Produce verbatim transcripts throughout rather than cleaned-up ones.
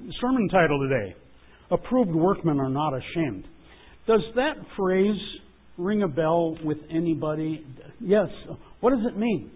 sermon title today, Approved Workmen Are Not Ashamed. Does that phrase ring a bell with anybody? Yes. What does it mean?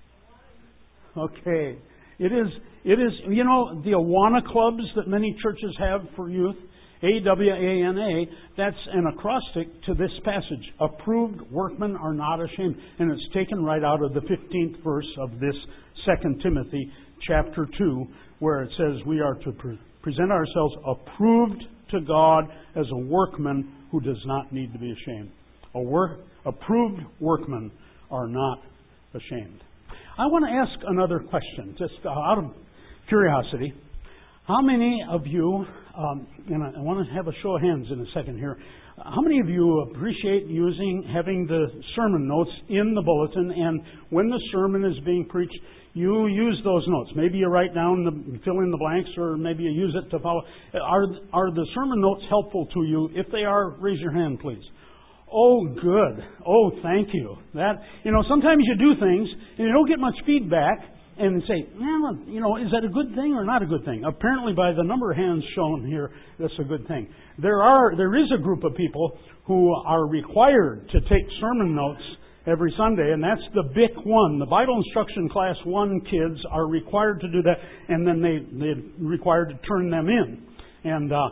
Okay. It is, it is, you know, the Awana clubs that many churches have for youth, A W A N A, that's an acrostic to this passage. Approved workmen are not ashamed. And it's taken right out of the fifteenth verse of this Second Timothy chapter two, where it says we are to pre- present ourselves approved to God as a workman who does not need to be ashamed. A work, approved workmen are not ashamed. I want to ask another question, just out of curiosity. How many of you, um, and I want to have a show of hands in a second here, how many of you appreciate using, having the sermon notes in the bulletin, and when the sermon is being preached, you use those notes? Maybe you write down, the, fill in the blanks, or maybe you use it to follow. Are, are the sermon notes helpful to you? If they are, raise your hand, please. Oh, good. Oh, thank you. That, you know, sometimes you do things and you don't get much feedback and say, well, you know, is that a good thing or not a good thing? Apparently, by the number of hands shown here, that's a good thing. There are, there is a group of people who are required to take sermon notes every Sunday, and that's the B I C one. The Bible Instruction Class one kids are required to do that, and then they, they're required to turn them in. And, uh,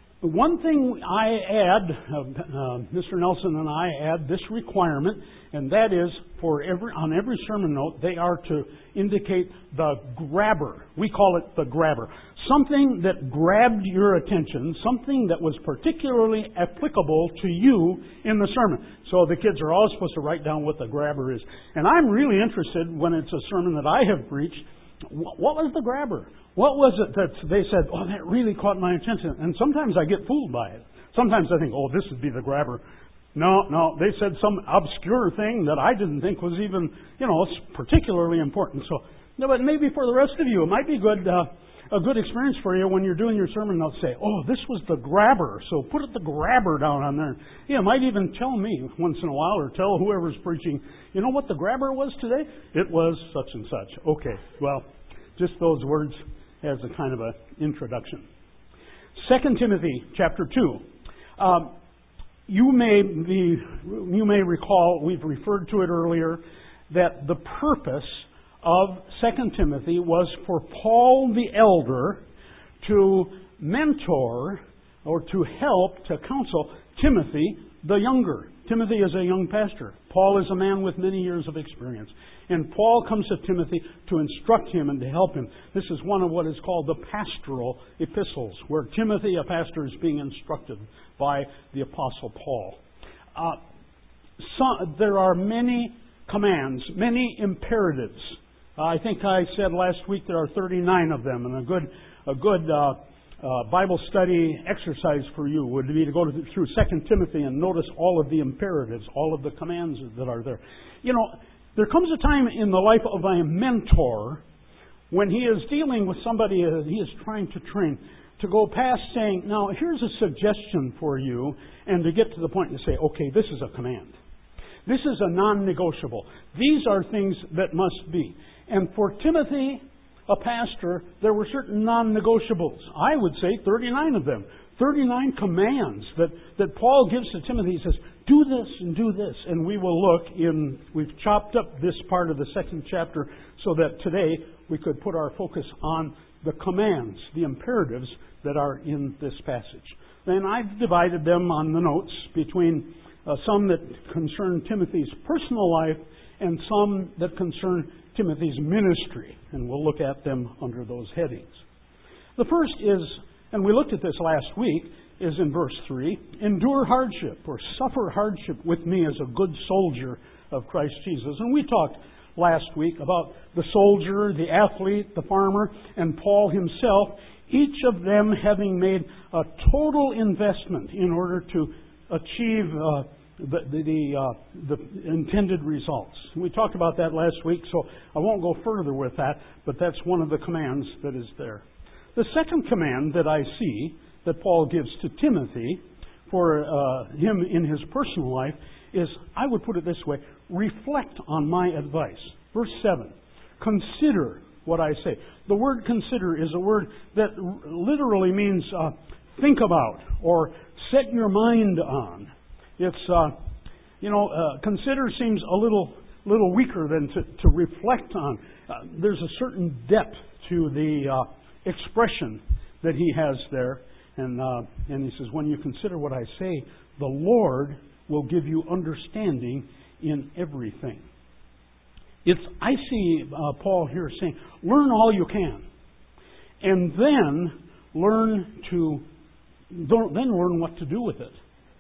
One thing I add, uh, uh, Mister Nelson and I add this requirement, and that is for every on every sermon note they are to indicate the grabber. We call it the grabber. Something that grabbed your attention, something that was particularly applicable to you in the sermon. So the kids are always supposed to write down what the grabber is. And I'm really interested when it's a sermon that I have preached. What was the grabber? What was it that they said, oh, that really caught my attention? And sometimes I get fooled by it. Sometimes I think, oh, this would be the grabber. No, no, they said some obscure thing that I didn't think was even, you know, particularly important. So, no, but maybe for the rest of you, it might be good, uh, a good experience for you when you're doing your sermon notes. Say, oh, this was the grabber. So put the grabber down on there. Yeah, it might even tell me once in a while, or tell whoever's preaching, you know what the grabber was today? It was such and such. Okay, well, just those words as a kind of an introduction. Second Timothy chapter two. Um, you may be, you may recall, we've referred to it earlier, that the purpose of Second Timothy was for Paul the elder to mentor or to help, to counsel Timothy the younger. Timothy is a young pastor. Paul is a man with many years of experience. And Paul comes to Timothy to instruct him and to help him. This is one of what is called the pastoral epistles, where Timothy, a pastor, is being instructed by the Apostle Paul. Uh, so, there are many commands, many imperatives. Uh, I think I said last week there are thirty-nine of them, and a good, a good uh, uh, Bible study exercise for you would be to go to, through Second Timothy and notice all of the imperatives, all of the commands that are there. You know, there comes a time in the life of a mentor when he is dealing with somebody that he is trying to train to go past saying, now here's a suggestion for you, and to get to the point and say, okay, this is a command. This is a non-negotiable. These are things that must be. And for Timothy, a pastor, there were certain non-negotiables. I would say thirty-nine of them. thirty-nine commands that, that Paul gives to Timothy. He says, do this and do this. And we will look in, we've chopped up this part of the second chapter so that today we could put our focus on the commands, the imperatives that are in this passage. Then I've divided them on the notes between uh, some that concern Timothy's personal life and some that concern Timothy's ministry. And we'll look at them under those headings. The first is, and we looked at this last week, is in verse three, endure hardship or suffer hardship with me as a good soldier of Christ Jesus. And we talked last week about the soldier, the athlete, the farmer, and Paul himself, each of them having made a total investment in order to achieve uh, the, the, the, uh, the intended results. We talked about that last week, so I won't go further with that, but that's one of the commands that is there. The second command that I see that Paul gives to Timothy for uh, him in his personal life is, I would put it this way, reflect on my advice. Verse seven, consider what I say. The word consider is a word that literally means uh, think about or set your mind on. It's, uh, you know, uh, consider seems a little little weaker than to, to reflect on. Uh, there's a certain depth to the uh, expression that he has there. And, uh, and he says, when you consider what I say, the Lord will give you understanding in everything. It's, I see uh, Paul here saying, learn all you can. And then learn to, then learn what to do with it.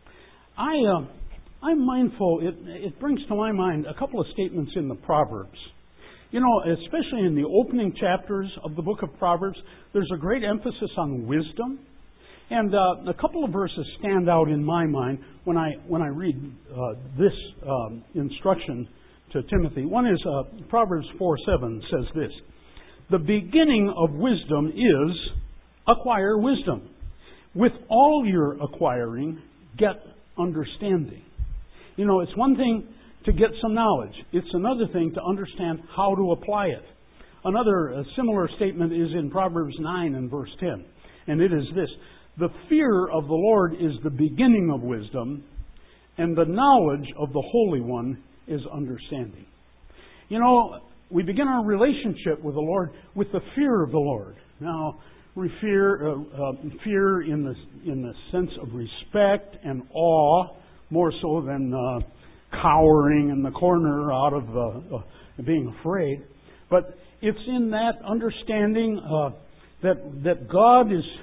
I, uh, I'm mindful, it, it brings to my mind a couple of statements in the Proverbs. You know, especially in the opening chapters of the book of Proverbs, there's a great emphasis on wisdom. And uh, a couple of verses stand out in my mind when I when I read uh, this um, instruction to Timothy. One is uh, Proverbs four seven says this: the beginning of wisdom is acquire wisdom. With all your acquiring, get understanding. You know, it's one thing to get some knowledge. It's another thing to understand how to apply it. Another uh, similar statement is in Proverbs nine and verse ten. And it is this: the fear of the Lord is the beginning of wisdom, and the knowledge of the Holy One is understanding. You know, we begin our relationship with the Lord with the fear of the Lord. Now, we fear, uh, uh, fear in the in the sense of respect and awe, more so than uh, cowering in the corner out of uh, uh, being afraid. But it's in that understanding uh, that that God is.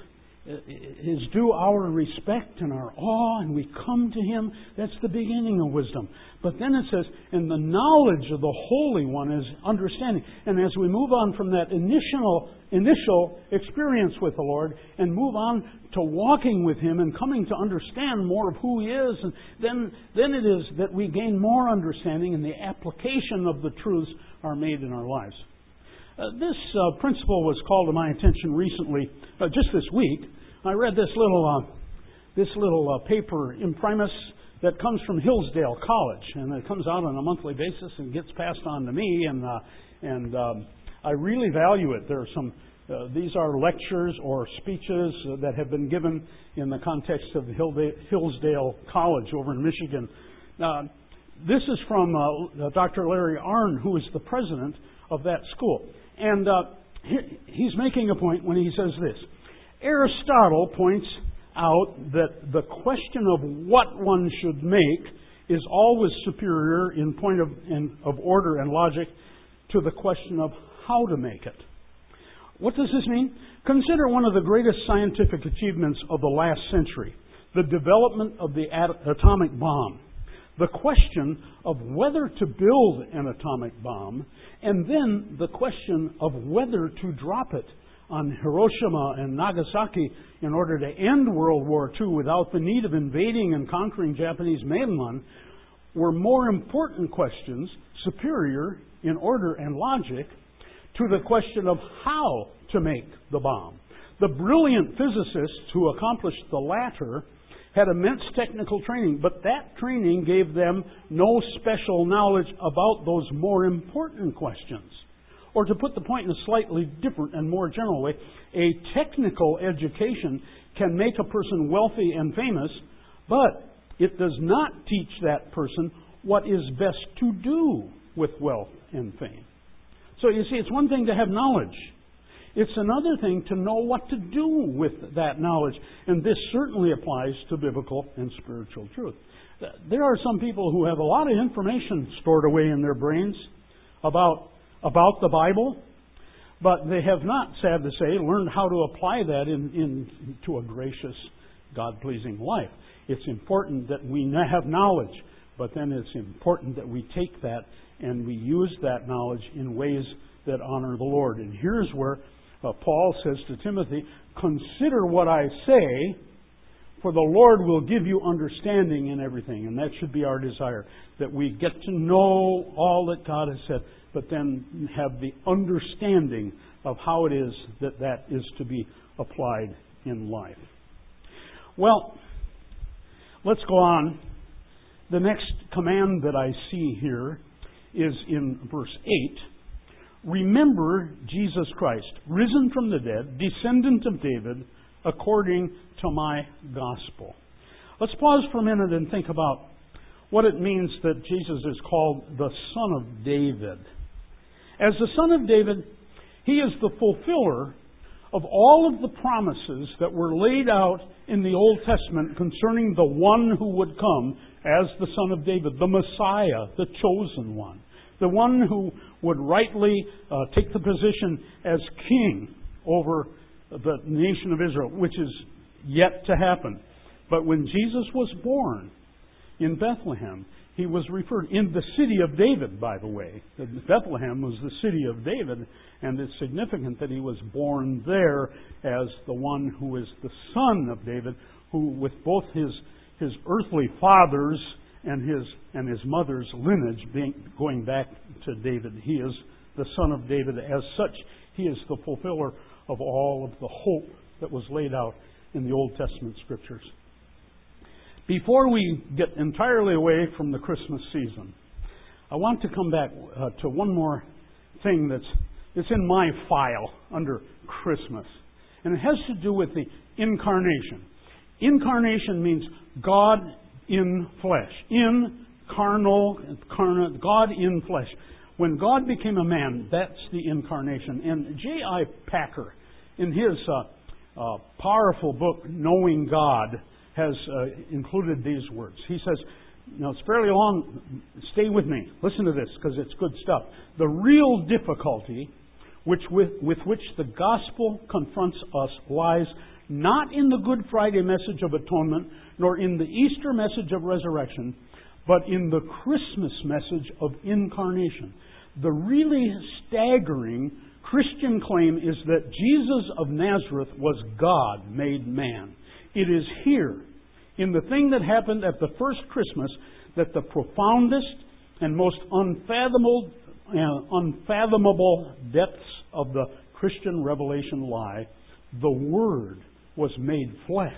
is due our respect and our awe, and we come to Him. That's the beginning of wisdom. But then it says, and the knowledge of the Holy One is understanding. And as we move on from that initial initial experience with the Lord and move on to walking with Him and coming to understand more of who He is, and then, then it is that we gain more understanding and the application of the truths are made in our lives. Uh, this uh, principle was called to my attention recently, uh, just this week. I read this little uh, this little uh, paper imprimis that comes from Hillsdale College, and it comes out on a monthly basis and gets passed on to me, and uh, and um, I really value it. There are some uh, these are lectures or speeches uh, that have been given in the context of Hillsdale College over in Michigan. Uh, this is from uh, Doctor Larry Arnn, who is the president of that school. And uh, he, he's making a point when he says this. Aristotle points out that the question of what one should make is always superior in point of, in, of order and logic to the question of how to make it. What does this mean? Consider one of the greatest scientific achievements of the last century, the development of the at- atomic bomb. The question of whether to build an atomic bomb, and then the question of whether to drop it on Hiroshima and Nagasaki in order to end World War Two without the need of invading and conquering Japanese mainland, were more important questions, superior in order and logic, to the question of how to make the bomb. The brilliant physicists who accomplished the latter had immense technical training, but that training gave them no special knowledge about those more important questions. Or to put the point in a slightly different and more general way, a technical education can make a person wealthy and famous, but it does not teach that person what is best to do with wealth and fame. So you see, it's one thing to have knowledge. It's another thing to know what to do with that knowledge. And this certainly applies to biblical and spiritual truth. There are some people who have a lot of information stored away in their brains about, about the Bible, but they have not, sad to say, learned how to apply that in, in, to a gracious, God-pleasing life. It's important that we have knowledge, but then it's important that we take that and we use that knowledge in ways that honor the Lord. And here's where Uh, Paul says to Timothy, consider what I say, for the Lord will give you understanding in everything. And that should be our desire, that we get to know all that God has said, but then have the understanding of how it is that that is to be applied in life. Well, let's go on. The next command that I see here is in verse eight. remember Jesus Christ, risen from the dead, descendant of David, according to my gospel. Let's pause for a minute and think about what it means that Jesus is called the Son of David. As the Son of David, He is the fulfiller of all of the promises that were laid out in the Old Testament concerning the one who would come as the Son of David, the Messiah, the chosen one, the one who would rightly uh, take the position as king over the nation of Israel, which is yet to happen. But when Jesus was born in Bethlehem, He was referred in the city of David, by the way. Bethlehem was the city of David, and it's significant that He was born there as the one who is the Son of David, who with both his his earthly fathers and his and his mother's lineage being going back to David. He is the Son of David. As such, He is the fulfiller of all of the hope that was laid out in the Old Testament Scriptures. Before we get entirely away from the Christmas season, I want to come back uh, to one more thing that's, that's in my file under Christmas. And it has to do with the incarnation. Incarnation means God in flesh. In, carnal, carnal, God in flesh. When God became a man, that's the incarnation. And J I Packer, in his uh, uh, powerful book, Knowing God, has uh, included these words. He says, now it's fairly long, stay with me, listen to this, because it's good stuff. The real difficulty which with, with which the gospel confronts us lies not in the Good Friday message of atonement, nor in the Easter message of resurrection, but in the Christmas message of incarnation. The really staggering Christian claim is that Jesus of Nazareth was God made man. It is here, in the thing that happened at the first Christmas, that the profoundest and most unfathomable, uh, unfathomable depths of the Christian revelation lie. The Word was made flesh.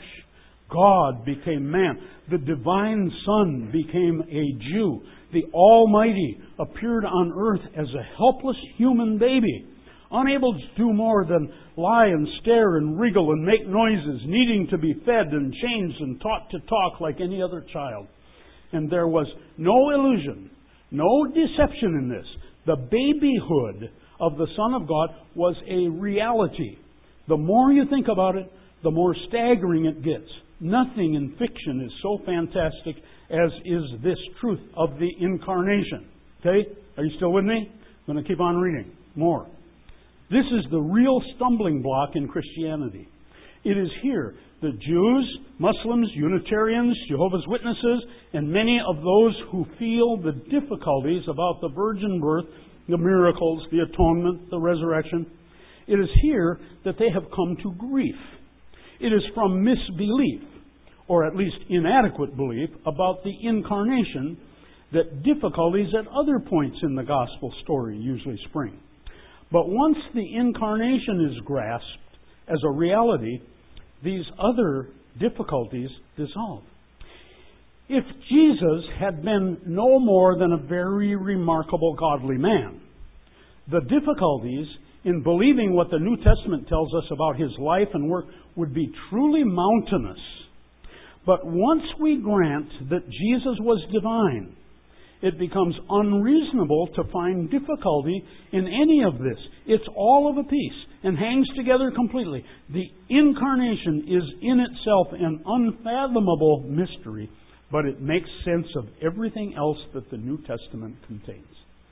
God became man. The divine Son became a Jew. The Almighty appeared on earth as a helpless human baby, unable to do more than lie and stare and wriggle and make noises, needing to be fed and changed and taught to talk like any other child. And there was no illusion, no deception in this. The babyhood of the Son of God was a reality. The more you think about it, the more staggering it gets. Nothing in fiction is so fantastic as is this truth of the incarnation. Okay? Are you still with me? I'm going to keep on reading more. This is the real stumbling block in Christianity. It is here that Jews, Muslims, Unitarians, Jehovah's Witnesses, and many of those who feel the difficulties about the virgin birth, the miracles, the atonement, the resurrection, it is here that they have come to grief. It is from misbelief, or at least inadequate belief, about the incarnation that difficulties at other points in the gospel story usually spring. But once the incarnation is grasped as a reality, these other difficulties dissolve. If Jesus had been no more than a very remarkable godly man, the difficulties in believing what the New Testament tells us about His life and work would be truly mountainous. But once we grant that Jesus was divine, it becomes unreasonable to find difficulty in any of this. It's all of a piece and hangs together completely. The incarnation is in itself an unfathomable mystery, but it makes sense of everything else that the New Testament contains.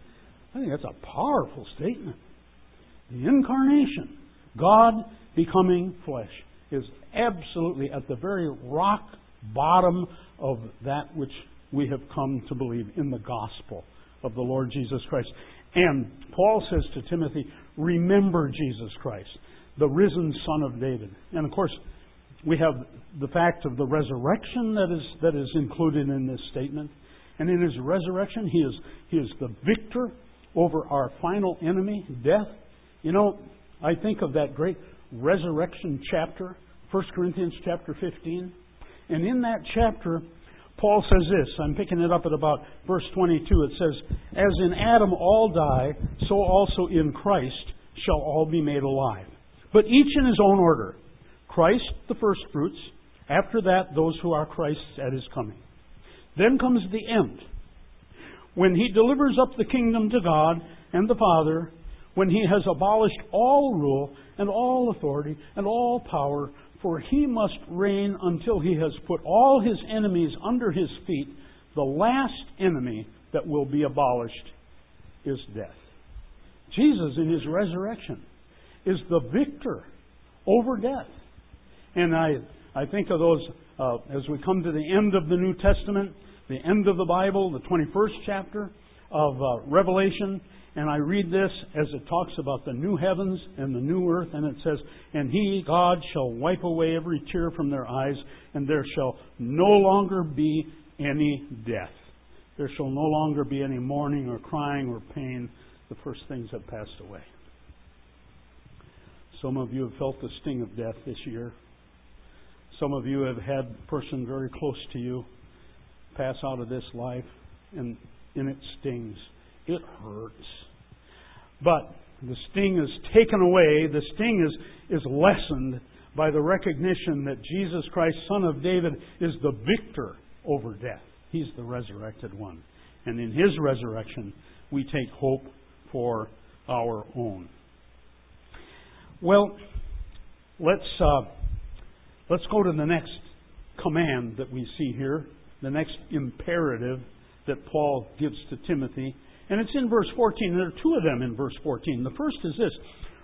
I think that's a powerful statement. The incarnation, God becoming flesh, is absolutely at the very rock bottom of that which we have come to believe in the gospel of the Lord Jesus Christ. And Paul says to Timothy, remember Jesus Christ, the risen Son of David. And of course, we have the fact of the resurrection that is that is included in this statement. And in His resurrection, He is He is the victor over our final enemy, death. You know, I think of that great resurrection chapter, First Corinthians chapter fifteen. And in that chapter, Paul says this, I'm picking it up at about verse twenty-two. It says, as in Adam all die, so also in Christ shall all be made alive. But each in his own order. Christ the firstfruits, after that those who are Christ's at his coming. Then comes the end, when he delivers up the kingdom to God and the Father, when he has abolished all rule and all authority and all power, for he must reign until he has put all his enemies under his feet. The last enemy that will be abolished is death. Jesus in his resurrection is the victor over death. And I, I think of those, uh, as we come to the end of the New Testament, the end of the Bible, the twenty-first chapter of uh, Revelation, and I read this as it talks about the new heavens and the new earth, and it says, and he, God, shall wipe away every tear from their eyes, and there shall no longer be any death. There shall no longer be any mourning or crying or pain. The first things have passed away. Some of you have felt the sting of death this year. Some of you have had a person very close to you pass out of this life, and, and it stings. It hurts. But the sting is taken away. The sting is, is lessened by the recognition that Jesus Christ, Son of David, is the victor over death. He's the resurrected one. And in His resurrection, we take hope for our own. Well, let's uh, let's go to the next command that we see here, the next imperative that Paul gives to Timothy. And it's in verse fourteen. There are two of them in verse fourteen. The first is this: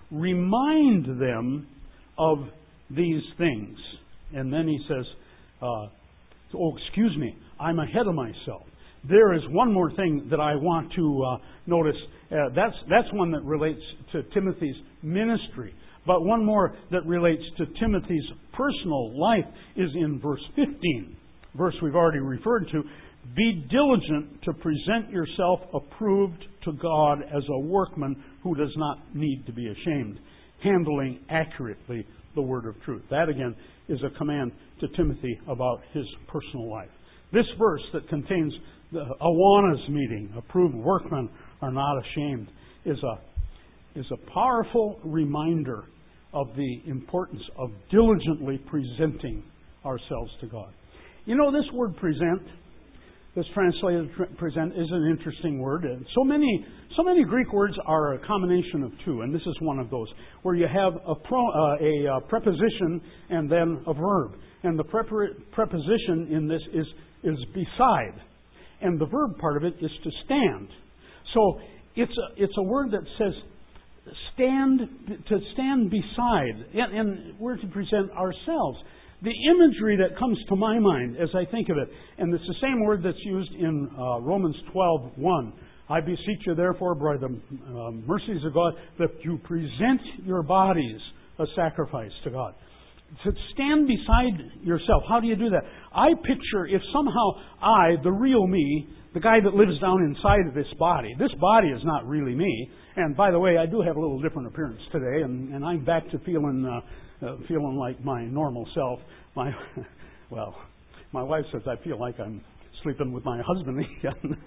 remind them of these things. And then he says, uh, oh, excuse me, I'm ahead of myself. There is one more thing that I want to uh, notice. Uh, that's, that's one that relates to Timothy's ministry. But one more that relates to Timothy's personal life is in verse fifteen. Verse we've already referred to. Be diligent to present yourself approved to God as a workman who does not need to be ashamed, handling accurately the word of truth. That again is a command to Timothy about his personal life. This verse that contains the Awanas meeting, approved workmen are not ashamed, is a, is a powerful reminder of the importance of diligently presenting ourselves to God. You know, this word present, this translated present, is an interesting word. And so many, so many Greek words are a combination of two, and this is one of those, where you have a, pro, uh, a, a preposition and then a verb. And the prepar- preposition in this is, is beside. And the verb part of it is to stand. So it's a, it's a word that says stand, to stand beside. And, and we're to present ourselves. The imagery that comes to my mind as I think of it, and it's the same word that's used in uh, Romans twelve one. I beseech you therefore, by the uh, mercies of God, that you present your bodies a sacrifice to God. To stand beside yourself. How do you do that? I picture if somehow I, the real me, the guy that lives down inside of this body, this body is not really me. And by the way, I do have a little different appearance today, and, and I'm back to feeling uh, uh, feeling like my normal self. My well, my wife says I feel like I'm sleeping with my husband again.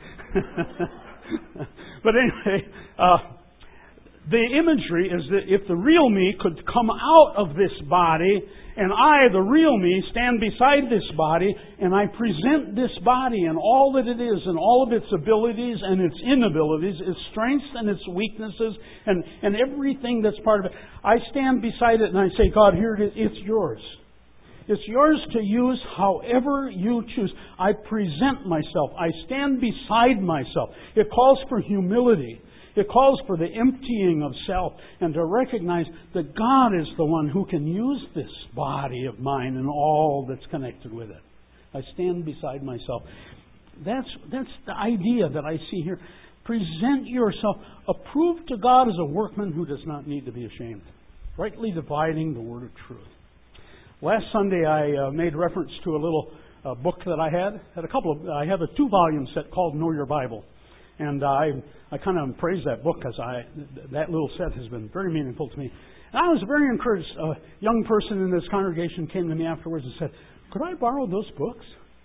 But anyway. Uh, The imagery is that if the real me could come out of this body, and I, the real me, stand beside this body, and I present this body and all that it is, and all of its abilities and its inabilities, its strengths and its weaknesses, and, and everything that's part of it, I stand beside it and I say, God, here it is, it's yours. It's yours to use however you choose. I present myself. I stand beside myself. It calls for humility. It calls for the emptying of self and to recognize that God is the one who can use this body of mine and all that's connected with it. I stand beside myself. That's, that's the idea that I see here. Present yourself approved to God as a workman who does not need to be ashamed, rightly dividing the word of truth. Last Sunday I uh, made reference to a little uh, book that I had. had a couple of, I have a two-volume set called Know Your Bible. And uh, I I kind of praise that book because I that little set has been very meaningful to me. And I was very encouraged. A young person in this congregation came to me afterwards and said, "Could I borrow those books?"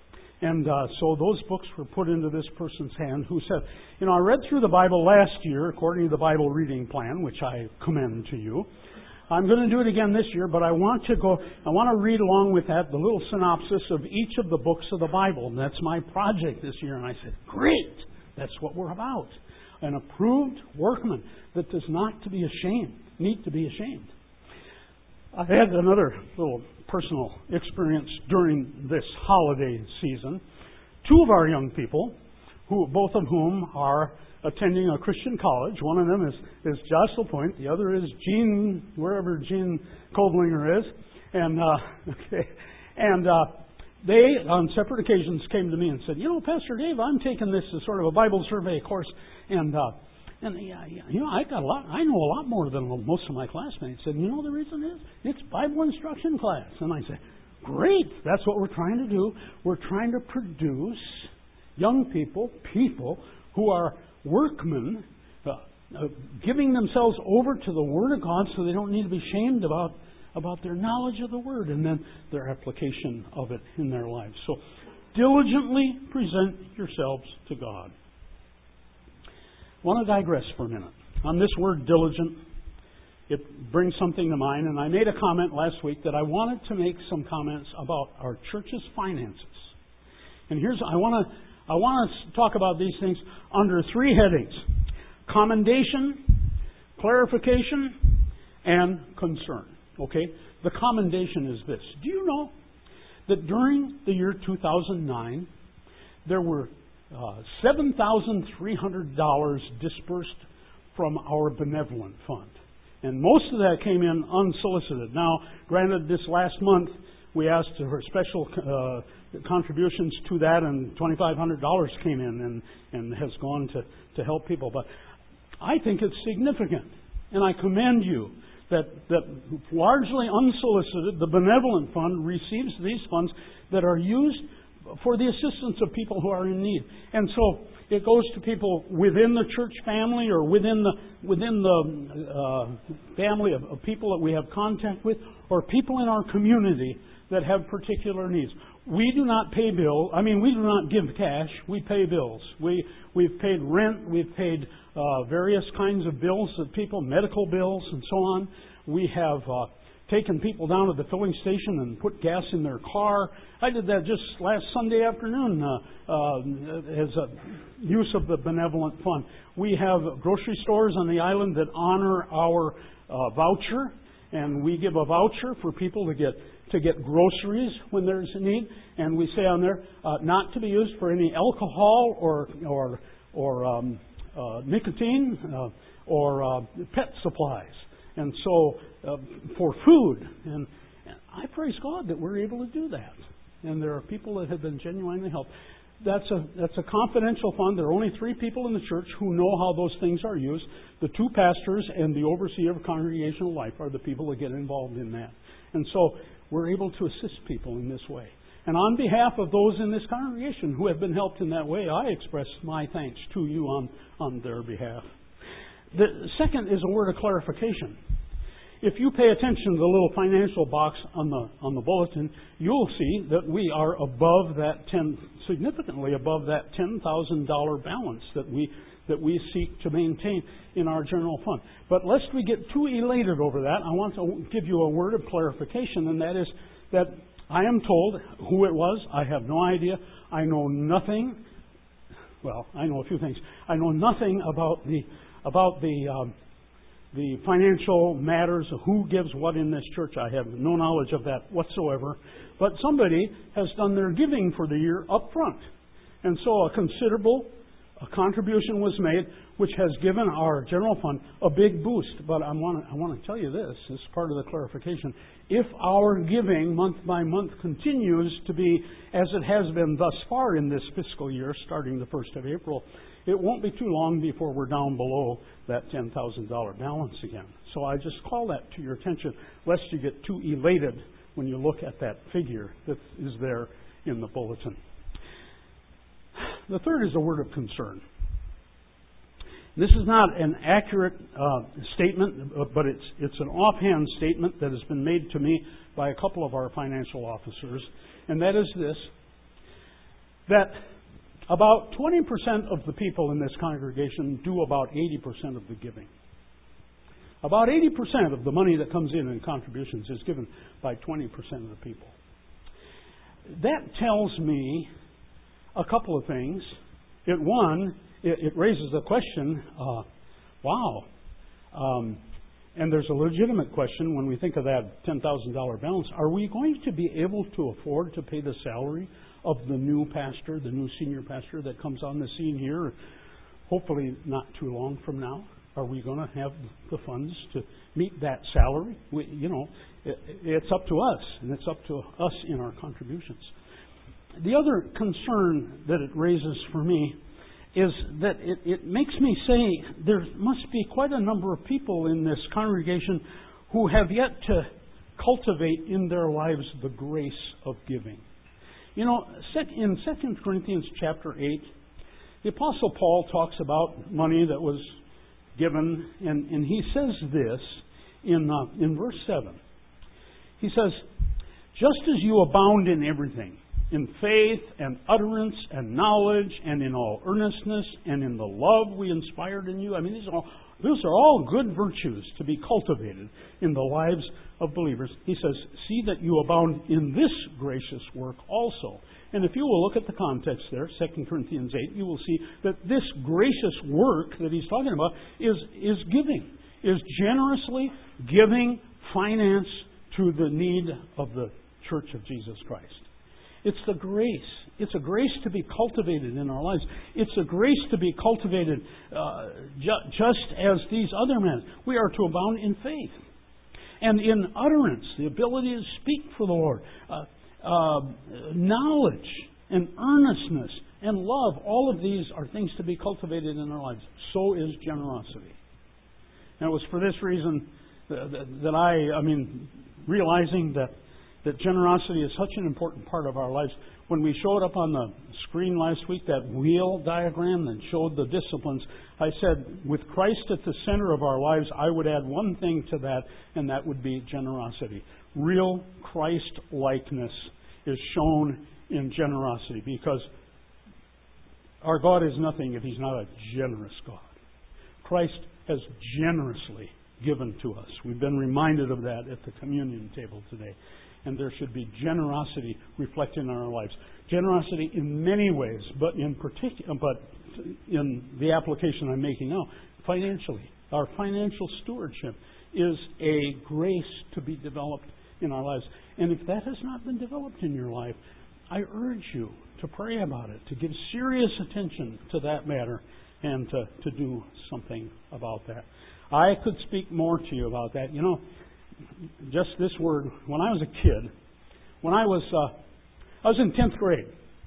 And uh, so those books were put into this person's hand who said, you know, I read through the Bible last year according to the Bible reading plan, which I commend to you. I'm going to do it again this year, but I want to go, I want to read along with that the little synopsis of each of the books of the Bible. And that's my project this year. And I said, great, that's what we're about. An approved workman that does not to be ashamed, need to be ashamed. I had another little personal experience during this holiday season. Two of our young people, who both of whom are attending a Christian college. One of them is, is Jocelyn Point. The other is Gene, wherever Gene Koblinger is. And uh, okay, and uh, they, on separate occasions, came to me and said, you know, Pastor Dave, I'm taking this as sort of a Bible survey course, and uh, and yeah, you know, I got a lot. I know a lot more than most of my classmates. And you know the reason is it's Bible instruction class. And I said, great, that's what we're trying to do. We're trying to produce young people, people who are workmen, uh, uh, giving themselves over to the Word of God, so they don't need to be shamed about about their knowledge of the Word and then their application of it in their lives. So diligently present yourselves to God. I want to digress for a minute. On this word diligent, it brings something to mind, and I made a comment last week that I wanted to make some comments about our church's finances. And here's, I want to I want to talk about these things under three headings: commendation, clarification, and concern. Okay? The commendation is this. Do you know that during the year two thousand nine, there were uh, seven thousand three hundred dollars dispersed from our benevolent fund? And most of that came in unsolicited. Now, granted, this last month we asked for special uh, contributions to that, and twenty-five hundred dollars came in and, and has gone to, to help people. But I think it's significant, and I commend you that, that largely unsolicited, the benevolent fund receives these funds that are used for the assistance of people who are in need. And so it goes to people within the church family or within the within the uh, family of, of people that we have contact with, or people in our community that have particular needs. We do not pay bills. I mean, we do not give cash. We pay bills. We we've paid rent. We've paid uh, various kinds of bills of people, medical bills, and so on. We have uh, taken people down to the filling station and put gas in their car. I did that just last Sunday afternoon uh, uh, as a use of the benevolent fund. We have grocery stores on the island that honor our uh, voucher, and we give a voucher for people to get to get groceries when there's a need. And we say on there, uh, not to be used for any alcohol or or or um, uh, nicotine uh, or uh, pet supplies. And so uh, for food, and, and I praise God that we're able to do that. And there are people that have been genuinely helped. That's a that's a confidential fund. There are only three people in the church who know how those things are used. The two pastors and the overseer of congregational life are the people that get involved in that. And so we're able to assist people in this way. And on behalf of those in this congregation who have been helped in that way, I express my thanks to you on, on their behalf. The second is a word of clarification. If you pay attention to the little financial box on the on the bulletin, you'll see that we are above that ten, significantly above that ten thousand dollar balance that we that we seek to maintain in our general fund. But lest we get too elated over that, I want to give you a word of clarification, and that is that I am told who it was. I have no idea. I know nothing. Well, I know a few things. I know nothing about the about the um, the financial matters of who gives what in this church. I have no knowledge of that whatsoever. But somebody has done their giving for the year up front. And so a considerable a contribution was made, which has given our general fund a big boost. But I want to, I want to tell you this, as part of the clarification. If our giving month by month continues to be as it has been thus far in this fiscal year, starting the first of April, it won't be too long before we're down below that ten thousand dollar balance again. So I just call that to your attention, lest you get too elated when you look at that figure that is there in the bulletin. The third is a word of concern. This is not an accurate uh, statement, but it's it's an offhand statement that has been made to me by a couple of our financial officers, and that is this. that about twenty percent of the people in this congregation do about eighty percent of the giving. About eighty percent of the money that comes in in contributions is given by twenty percent of the people. That tells me a couple of things. It, one, it, it raises the question, uh, wow, um, and there's a legitimate question when we think of that ten thousand dollars balance. Are we going to be able to afford to pay the salary of the new pastor, the new senior pastor that comes on the scene here, hopefully not too long from now? Are we going to have the funds to meet that salary? We, you know, it, it's up to us, and it's up to us in our contributions. The other concern that it raises for me is that it, it makes me say there must be quite a number of people in this congregation who have yet to cultivate in their lives the grace of giving. You know, in Second Corinthians chapter eight, the Apostle Paul talks about money that was given, and, and he says this in, uh, in verse seven. He says, just as you abound in everything, in faith and utterance and knowledge and in all earnestness and in the love we inspired in you. I mean, these are all, those are all good virtues to be cultivated in the lives of believers. He says, see that you abound in this gracious work also. And if you will look at the context there, Second Corinthians eight, you will see that this gracious work that he's talking about is, is giving, is generously giving finance to the need of the Church of Jesus Christ. It's the grace. It's a grace to be cultivated in our lives. It's a grace to be cultivated uh, ju- just as these other men. We are to abound in faith and in utterance, the ability to speak for the Lord, uh, uh, knowledge and earnestness and love. All of these are things to be cultivated in our lives. So is generosity. And it was for this reason that, that, that I, I mean, realizing that that generosity is such an important part of our lives. When we showed up on the screen last week, that wheel diagram that showed the disciplines, I said, with Christ at the center of our lives, I would add one thing to that, and that would be generosity. Real Christ-likeness is shown in generosity, because our God is nothing if He's not a generous God. Christ has generously given to us. We've been reminded of that at the communion table today. And there should be generosity reflected in our lives. Generosity in many ways, but in particular, but in the application I'm making now, financially. Our financial stewardship is a grace to be developed in our lives. And if that has not been developed in your life, I urge you to pray about it, to give serious attention to that matter, and to, to do something about that. I could speak more to you about that. You know, just this word, when I was a kid, when I was uh, I was in tenth grade,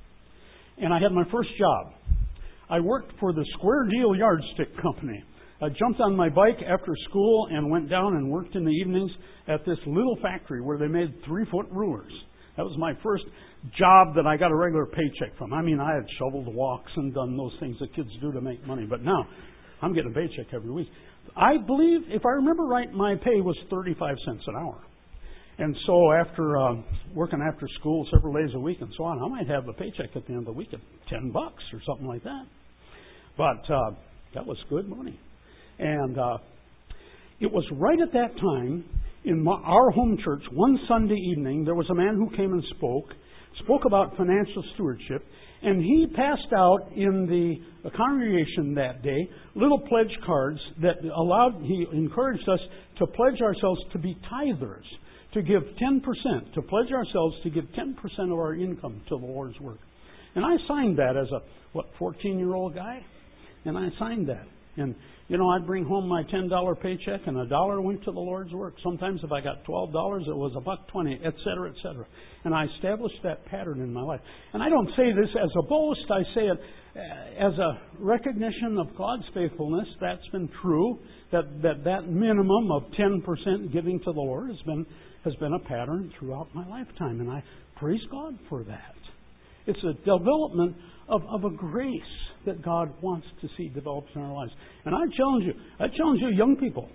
and I had my first job. I worked for the Square Deal Yardstick Company. I jumped on my bike after school and went down and worked in the evenings at this little factory where they made three-foot rulers. That was my first job that I got a regular paycheck from. I mean, I had shoveled walks and done those things that kids do to make money, but now I'm getting a paycheck every week. I believe, if I remember right, my pay was thirty-five cents an hour. And so after uh, working after school several days a week and so on, I might have a paycheck at the end of the week of ten bucks or something like that. But uh, that was good money. And uh, it was right at that time in my, our home church, one Sunday evening, there was a man who came and spoke, spoke about financial stewardship, and he passed out in the congregation that day little pledge cards that allowed, he encouraged us to pledge ourselves to be tithers, to give ten percent, to pledge ourselves to give ten percent of our income to the Lord's work. And I signed that as a, what, fourteen-year-old guy? And I signed that. And, you know, I'd bring home my ten dollar paycheck, and a dollar went to the Lord's work. Sometimes if I got twelve dollars, it was a buck twenty, et cetera, et cetera. And I established that pattern in my life. And I don't say this as a boast. I say it as a recognition of God's faithfulness. That's been true. That that, that minimum of ten percent giving to the Lord has been has been a pattern throughout my lifetime. And I praise God for that. It's a development of, of a grace that God wants to see developed in our lives. And I challenge you, I challenge you young people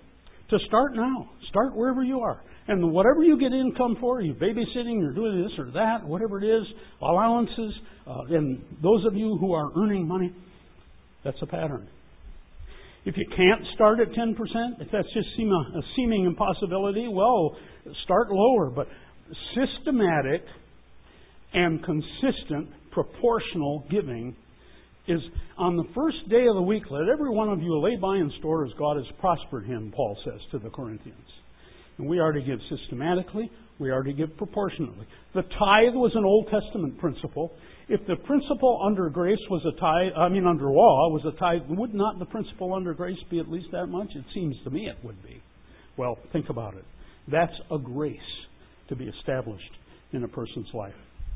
to start now. Start wherever you are. And whatever you get income for, you're babysitting, you're doing this or that, whatever it is, allowances, uh, and those of you who are earning money, that's a pattern. If you can't start at ten percent, if that's just seem a, a seeming impossibility, well, start lower. But systematic and consistent proportional giving is on the first day of the week, let every one of you lay by and store as God has prospered him, Paul says to the Corinthians. And we are to give systematically, we are to give proportionately. The tithe was an Old Testament principle. If the principle under grace was a tithe, I mean under law was a tithe, would not the principle under grace be at least that much? It seems to me it would be. Well, think about it. That's a grace to be established in a person's life.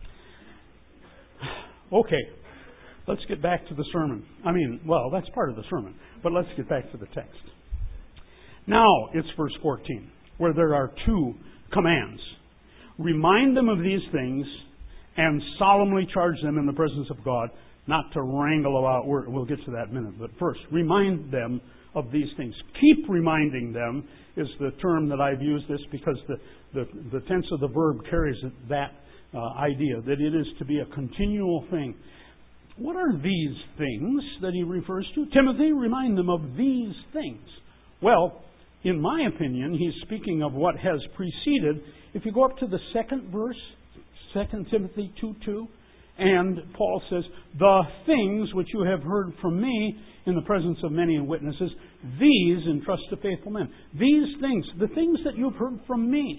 Okay, let's get back to the sermon. I mean, well, that's part of the sermon, but let's get back to the text. Now, it's verse fourteen, where there are two commands. Remind them of these things and solemnly charge them in the presence of God not to wrangle about word. We'll get to that in a minute. But first, remind them of these things. Keep reminding them is the term that I've used this because the, the, the tense of the verb carries that uh, idea, that it is to be a continual thing. What are these things that he refers to? Timothy, remind them of these things. Well, in my opinion, he's speaking of what has preceded. If you go up to the second verse, Second Timothy two two, and Paul says, the things which you have heard from me in the presence of many witnesses, these entrust to faithful men. These things, the things that you've heard from me,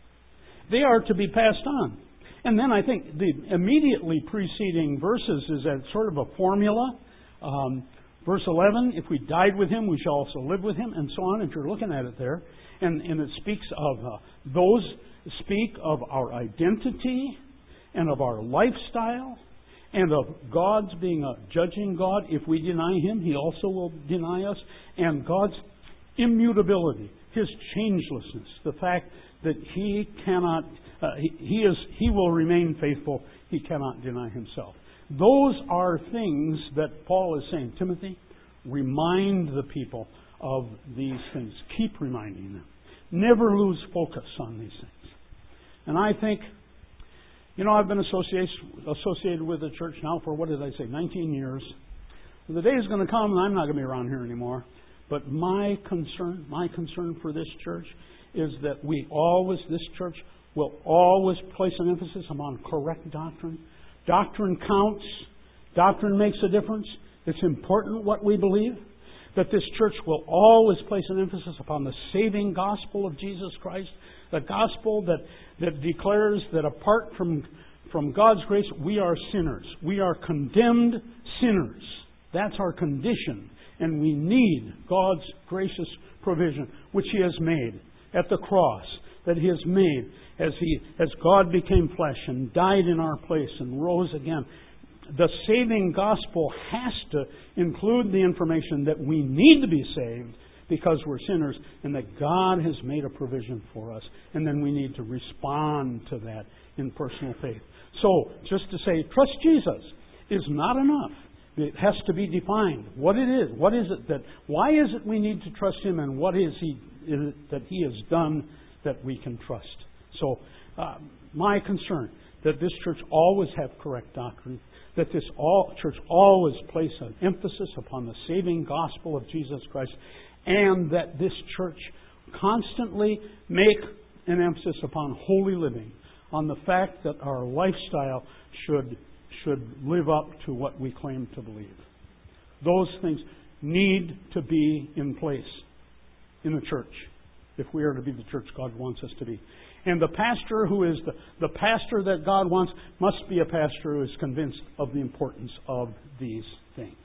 they are to be passed on. And then I think the immediately preceding verses is a sort of a formula. Um, verse eleven, if we died with him, we shall also live with him, and so on, if you're looking at it there. And, and it speaks of, uh, those speak of our identity and of our lifestyle and of God's being a judging God. If we deny him, he also will deny us. And God's immutability, his changelessness, the fact that he cannot, uh, he, he is, he will remain faithful. He cannot deny himself. Those are things that Paul is saying. Timothy, remind the people of these things. Keep reminding them. Never lose focus on these things. And I think, you know, I've been associated, associated with the church now for, what did I say, nineteen years. The day is going to come and I'm not going to be around here anymore. But my concern, my concern for this church is that we always, this church will always place an emphasis upon correct doctrine. Doctrine counts. Doctrine makes a difference. It's important what we believe. That this church will always place an emphasis upon the saving gospel of Jesus Christ. The gospel that, that declares that apart from, from God's grace, we are sinners. We are condemned sinners. That's our condition. And we need God's gracious provision, which He has made at the cross, that He has made as He, as God became flesh and died in our place and rose again. The saving gospel has to include the information that we need to be saved because we're sinners and that God has made a provision for us. And then we need to respond to that in personal faith. So, just to say, trust Jesus is not enough. It has to be defined. What it is. What is it that, why is it we need to trust Him, and what is He is it that He has done that we can trust? So, uh, my concern that this church always have correct doctrine, that this all, church always place an emphasis upon the saving gospel of Jesus Christ, and that this church constantly make an emphasis upon holy living, on the fact that our lifestyle should, should live up to what we claim to believe. Those things need to be in place in the church if we are to be the church God wants us to be. And the pastor who is the, the pastor that God wants must be a pastor who is convinced of the importance of these things.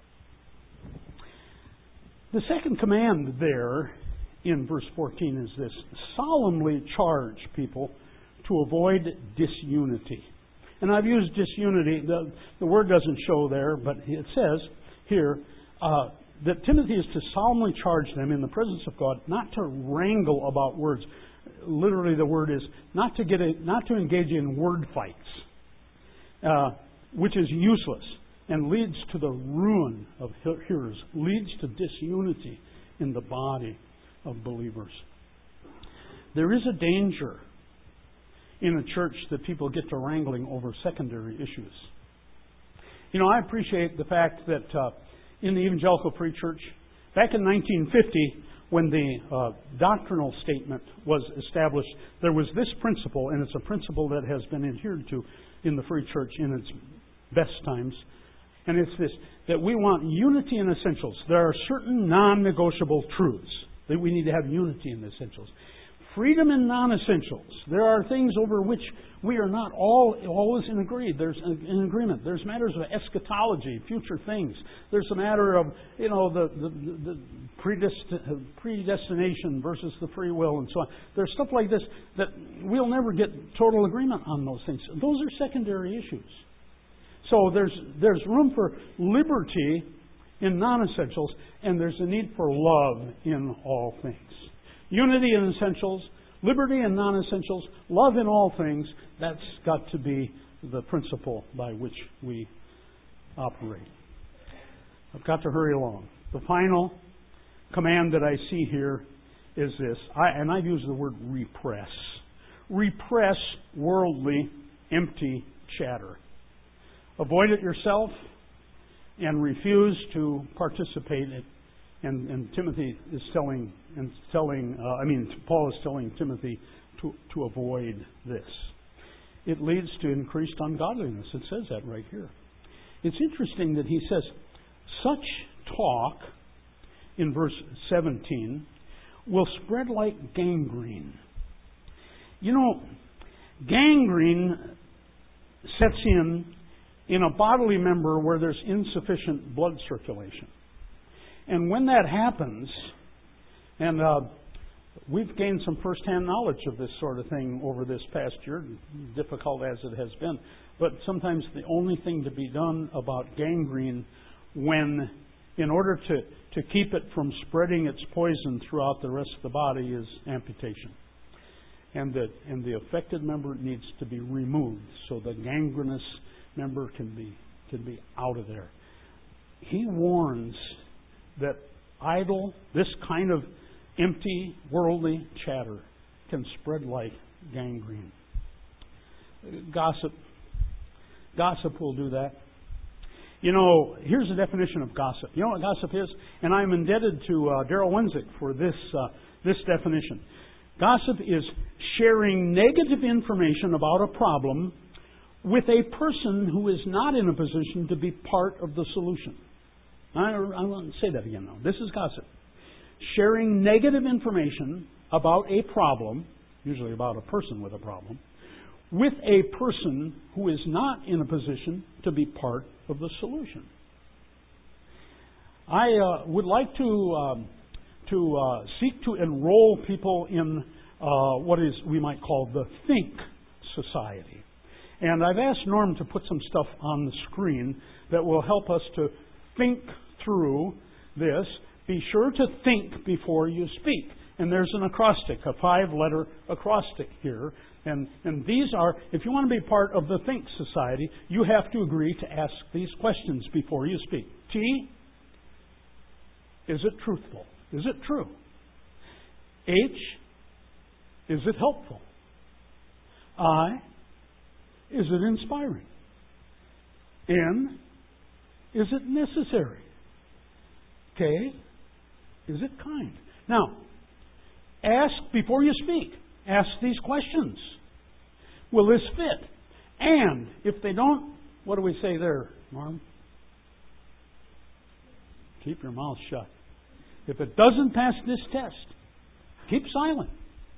The second command there in verse fourteen is this: solemnly charge people to avoid disunity. And I've used disunity. The, the word doesn't show there, but it says here uh, that Timothy is to solemnly charge them in the presence of God not to wrangle about words. Literally, the word is not to get a, not to engage in word fights, uh, which is useless and leads to the ruin of hearers, leads to disunity in the body. of believers. There is a danger in a church that people get to wrangling over secondary issues. You know, I appreciate the fact that uh, in the Evangelical Free Church, back in nineteen fifty, when the uh, doctrinal statement was established, there was this principle, and it's a principle that has been adhered to in the Free Church in its best times, and it's this, that we want unity in essentials. There are certain non-negotiable truths that we need to have unity in the essentials. Freedom in non-essentials. There are things over which we are not all always in agree. There's in agreement. There's matters of eschatology, future things. There's a matter of, you know, the, the, the predest- predestination versus the free will and so on. There's stuff like this that we'll never get total agreement on those things. Those are secondary issues. So there's there's room for liberty in non-essentials, and there's a need for love in all things. Unity in essentials, liberty in non-essentials, love in all things, that's got to be the principle by which we operate. I've got to hurry along. The final command that I see here is this, I, and I've used the word repress. Repress worldly, empty chatter. Avoid it yourself and refuse to participate in it. And, and Timothy is telling, and telling uh, I mean, Paul is telling Timothy to, to avoid this. It leads to increased ungodliness. It says that right here. It's interesting that he says, such talk, in verse seventeen, will spread like gangrene. You know, gangrene sets in in a bodily member where there's insufficient blood circulation. And when that happens, and uh, we've gained some first-hand knowledge of this sort of thing over this past year, difficult as it has been, but sometimes the only thing to be done about gangrene when, in order to, to keep it from spreading its poison throughout the rest of the body, is amputation. And the, and the affected member needs to be removed so the gangrenous member can be, can be out of there. He warns that idle, this kind of empty, worldly chatter can spread like gangrene. Gossip. Gossip will do that. You know, here's the definition of gossip. You know what gossip is? And I'm indebted to uh, Darrell Wenzik for this, uh, this definition. Gossip is sharing negative information about a problem with a person who is not in a position to be part of the solution. I, I want to say that again now. This is gossip. Sharing negative information about a problem, usually about a person with a problem, with a person who is not in a position to be part of the solution. I uh, would like to um, to uh, seek to enroll people in uh, what is we might call the Think Society. And I've asked Norm to put some stuff on the screen that will help us to think through this. Be sure to think before you speak. And there's an acrostic, a five-letter acrostic here. And, and these are, if you want to be part of the Think Society, you have to agree to ask these questions before you speak. T, is it truthful? Is it true? H, is it helpful? I, is it inspiring? N, is it necessary? K, is it kind? Now, ask before you speak. Ask these questions. Will this fit? And if they don't, what do we say there, Norm? Keep your mouth shut. If it doesn't pass this test, keep silent.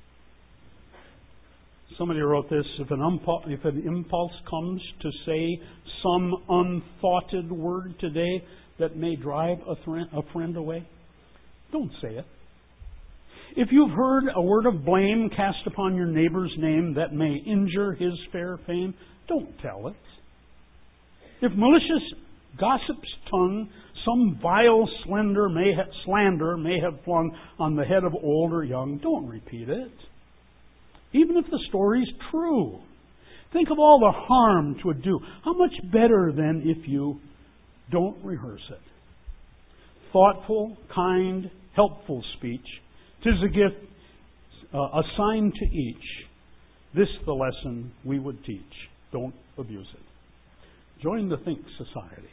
Somebody wrote this, if an, umpo- if an impulse comes to say some unthoughted word today that may drive a, th- a friend away, don't say it. If you've heard a word of blame cast upon your neighbor's name that may injure his fair fame, don't tell it. If malicious gossip's tongue some vile slander may, ha- slander may have flung on the head of old or young, don't repeat it. Even if the story's true. Think of all the harm it would do. How much better then if you don't rehearse it? Thoughtful, kind, helpful speech 'Tis a gift uh, assigned to each. This the lesson we would teach. Don't abuse it. Join the Think Society,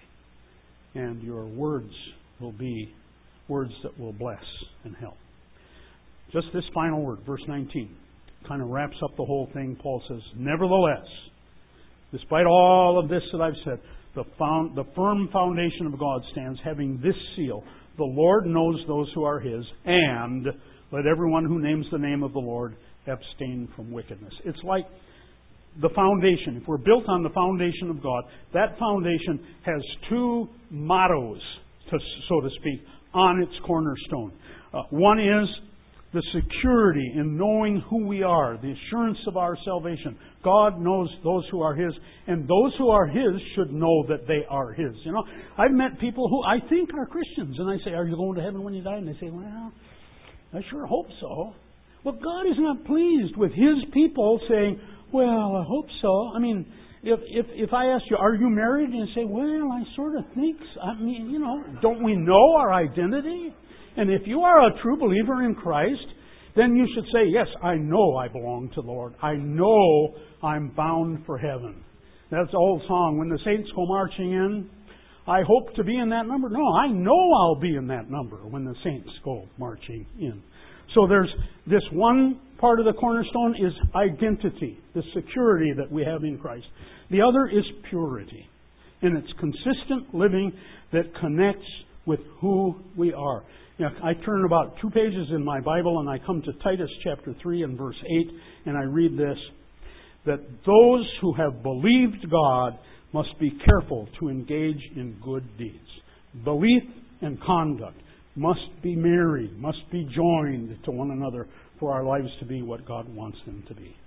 and your words will be words that will bless and help. Just this final word, verse nineteen, kind of wraps up the whole thing. Paul says, nevertheless, despite all of this that I've said, the, found, the firm foundation of God stands, having this seal: the Lord knows those who are His, and let everyone who names the name of the Lord abstain from wickedness. It's like the foundation. If we're built on the foundation of God, that foundation has two mottos, to, so to speak, on its cornerstone. Uh, one is the security in knowing who we are, the assurance of our salvation. God knows those who are His, and those who are His should know that they are His. You know, I've met people who I think are Christians, and I say, "Are you going to heaven when you die?" And they say, "Well, I sure hope so." Well, God is not pleased with His people saying, "Well, I hope so." I mean, if if if I ask you, "Are you married?" and you say, "Well, I sort of think so." I mean, you know, don't we know our identity? And if you are a true believer in Christ, then you should say, "Yes, I know I belong to the Lord. I know I'm bound for heaven." That's the old song, when the saints go marching in, I hope to be in that number. No, I know I'll be in that number when the saints go marching in. So there's this one part of the cornerstone is identity, the security that we have in Christ. The other is purity, and it's consistent living that connects with who we are. Now, I turn about two pages in my Bible and I come to Titus chapter three and verse eight, and I read this, that those who have believed God must be careful to engage in good deeds. Belief and conduct must be married, must be joined to one another for our lives to be what God wants them to be.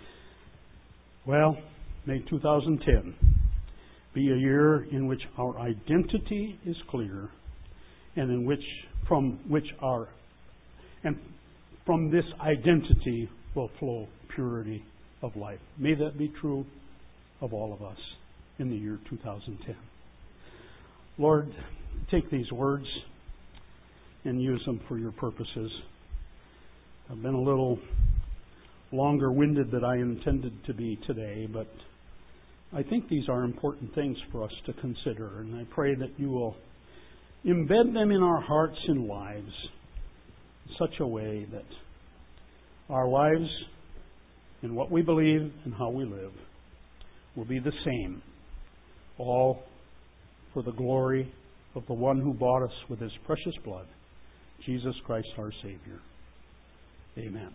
Well, may two thousand ten be a year in which our identity is clear, and in which from which our and from this identity will flow purity of life. May that be true of all of us in the year two thousand ten. Lord, take these words and use them for your purposes. I've been a little longer-winded than I intended to be today, but I think these are important things for us to consider, and I pray that you will embed them in our hearts and lives in such a way that our lives and what we believe and how we live will be the same, all for the glory of the one who bought us with His precious blood, Jesus Christ our Savior. Amen.